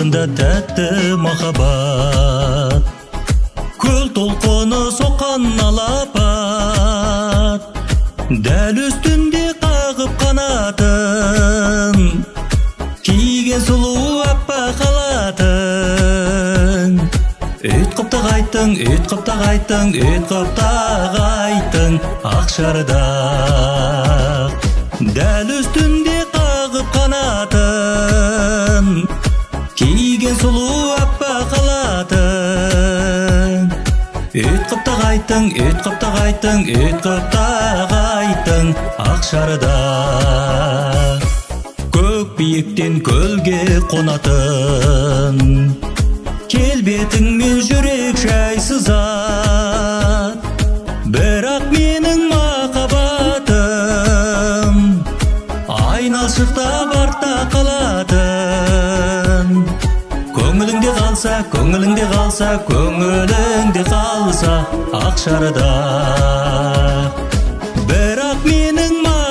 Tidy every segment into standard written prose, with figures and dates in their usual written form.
арасында тәтті махаббат, көл толқыны соққан алапат, дәл үстінде қағып қанатын, киген сұлу аппақ халатын. Үт қыпта қайттың, үт қыпта қайттың, үт қыпта қайттың, ақ шардай. Дәл үстінде қағып қанатын, киген сұлу аппақ халатын. Үт қыпта қайттың, үт қыпта қайттың, үт қыпта қайттың, ақ шардай. Көк биіктен көлге қонатын, келбетіңмен жүрек жай сызат. Бірақ менің махаббатым айналшықта артта қалатын. Көңіліңде қалса, көңіліңде қалса, көңіліңде қалса, ақ шардай. Бірақ менің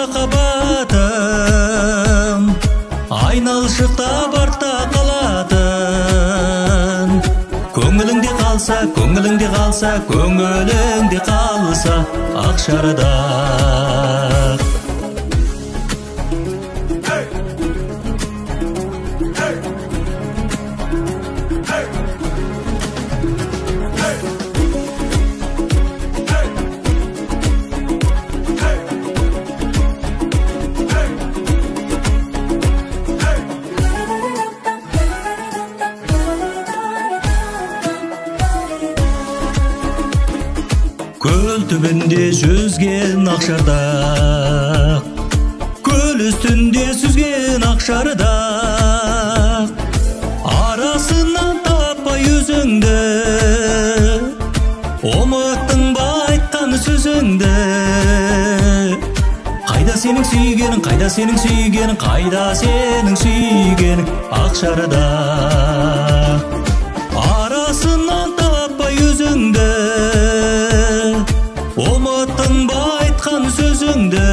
махаббатым айналшықта артта қалатын. Көңіліңде қалса, көңіліңде қалса, көңіліңде қалса, ақ шардай. Көл түбінде жүзген ақ шардақ, көл үстінде сүзген ақ шардақ. Арасынан таппай өзіңді, ұмыттың ба айтқан сөзіңді. Қайда сенің сүйгенің, қайда сенің сүйгенің, қайда сенің сүйгенің, ақ шардақ. Арасынан таппай өзіңді, ұмыттың ба айтқан сөзіңді.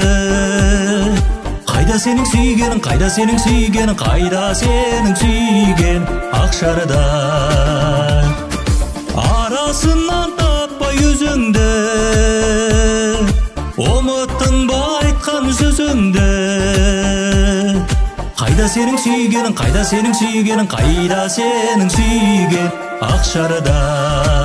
Қайда сенің сүйгенің, қайда сенің сүйгенің, қайда сенің сүйген, ақ шардай. Арасынан таппай өзіңді, ұмыттың ба айтқан сөзіңді. Қайда сенің сүйгенің, қайда сенің сүйгенің, қайда сенің сүйген, ақ шардай.